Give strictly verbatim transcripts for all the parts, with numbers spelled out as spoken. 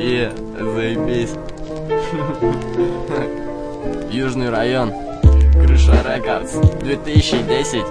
Е, заебись. Южный район, Крыша Рекордс, две тысячи десять.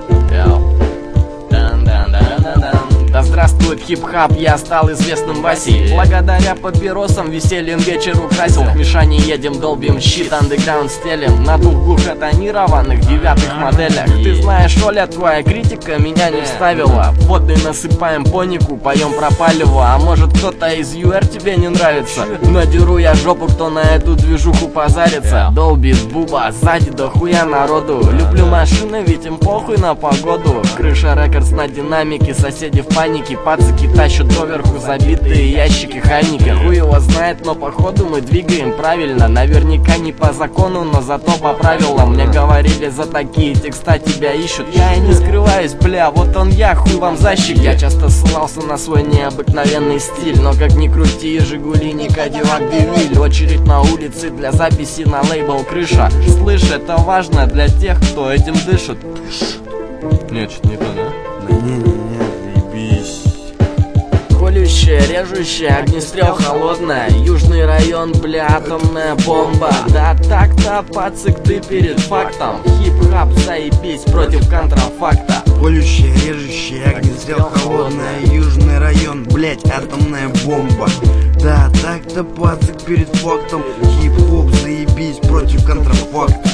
Да здравствует хип-хап, я стал известным Васей. Благодаря папиросам весельем вечер украсил. К Мишане едем, долбим щит, андеграунд стелем на двух глухотонированных девятых моделях. Ты знаешь, Оля, твоя критика меня не вставила. Водный насыпаем по нику, поем про палево. А может кто-то из ю эр тебе не нравится? Надеру я жопу, кто на эту движуху позарится. Долбит буба, сзади дохуя народу. Люблю машины, ведь им похуй на погоду. Крыша Рекордс на динамике, соседи в панике. Пацаки тащат доверху забитые ящики хайника. Хуй его знает, но походу мы двигаем правильно. Наверняка не по закону, но зато по правилам. Мне говорили, за такие текста тебя ищут. Я и не скрываюсь, бля, вот он я, хуй вам защик. Я часто ссылался на свой необыкновенный стиль, но как ни крути, Жигули, не Кадиллак, Девиль. Очередь на улице для записи на лейбл Крыша. Слышь, это важно для тех, кто этим дышит. Нет, что-то не то, да? Не-не-не, заебись. Колющая, режущая, огнестрел холодная. Южный район, бля, атомная бомба. Да так-то, пацик, ты перед фактом. Хип-хап, заебись, против контрафакта. Колющая, режущая, огнестрел холодная. Южный район, блять, атомная бомба. Да так-то, пацик, перед фактом. Хип-хоп, заебись, против контрафакта.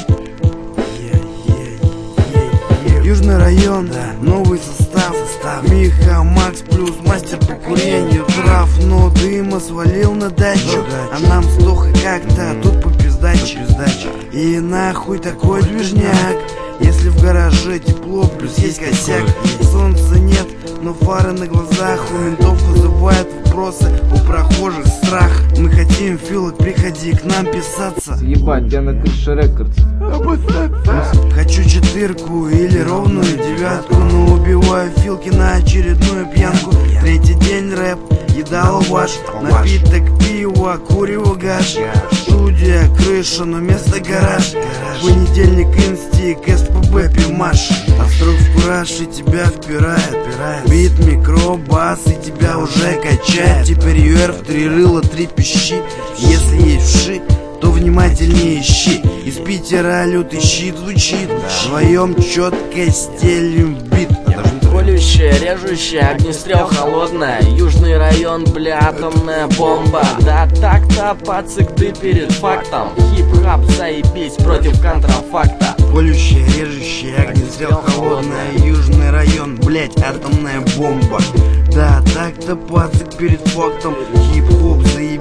Южный район, да. Новый состав, состав. Миха, Макс плюс мастер по курению трав. Но дыма свалил на дачу, а нам стуха как-то тут по пиздаче. И нахуй такой движняк, если в гараже тепло, плюс есть косяк. Солнца нет, но фары на глазах. У ментов вызывают вопросы, у прохожих страх. Мы хотим филок, приходи к нам писаться. Ебать, я на Крыше Рекордс. Хочу четырку или ровную девятку, но убиваю филки на очередную пьянку. Третий день рэп, еда ваш, напиток пиво, курево гаш. Студия, крыша, но место гараж. Понедельник инстик, эс пэ бэ пимаш. Остров в кураж и тебя впирает. Бит, микро, бас и тебя уже качает. Теперь ю эр в три рыла, три пищи. Если есть вши, то внимательнее ищи. Из Питера лютый щит звучит. Вдвоем четко стелим бит. Колющая, режущая, огнестрел холодная. Южный район, бля, атомная бомба. Да так-то, пацик, ты перед фактом. Хип-хап, заебись, против контрафакта. Колющая, режущая, огнестрел холодная. Южный район, блять, атомная бомба. Да так-то, пацик, перед фактом. Хип-хоп, заебись.